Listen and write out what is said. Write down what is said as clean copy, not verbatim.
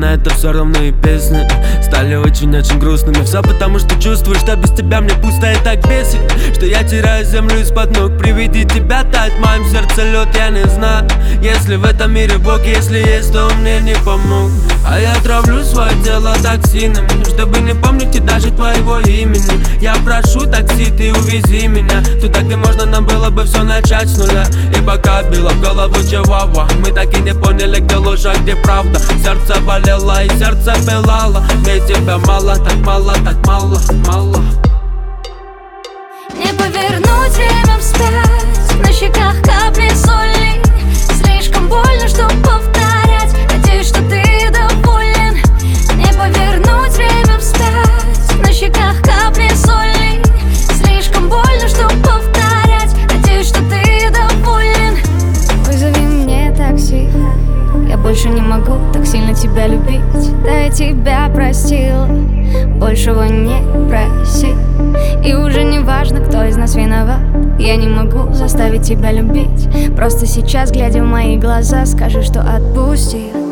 на это все равно и песни стали очень-очень грустными. Все потому что чувствую, что без тебя мне пусто и так бесит, что я теряю землю из-под ног. При виде тебя тает в моем сердце лед. Я не знаю, если в этом мире Бог, если есть, то он мне не помог. А я травлю свое тело токсинами, чтобы не помнить и даже твоего имени. Я прошу такси, ты увези меня туда, где можно нам было бы все начать с нуля. И пока била в голову чивава, мы так и не поняли, где ложь, а где правда. Сердце болело и сердце пылало. Мне тебя мало, так мало, так мало, мало. Не повернуть время вспять, на щеках капли соли. Слишком больно, чтобы повторять, надеюсь, что ты доволен. Не повернуть время вспять, на щеках капли соли. Слишком больно, чтобы повторять, надеюсь, что ты доволен. Вызови мне такси, я больше не могу так сильно тебя любить. Да я тебя простила, большего не проси. И уже не важно, кто из нас виноват. Я не могу заставить тебя любить. Просто сейчас, глядя в мои глаза, скажи, что отпустил.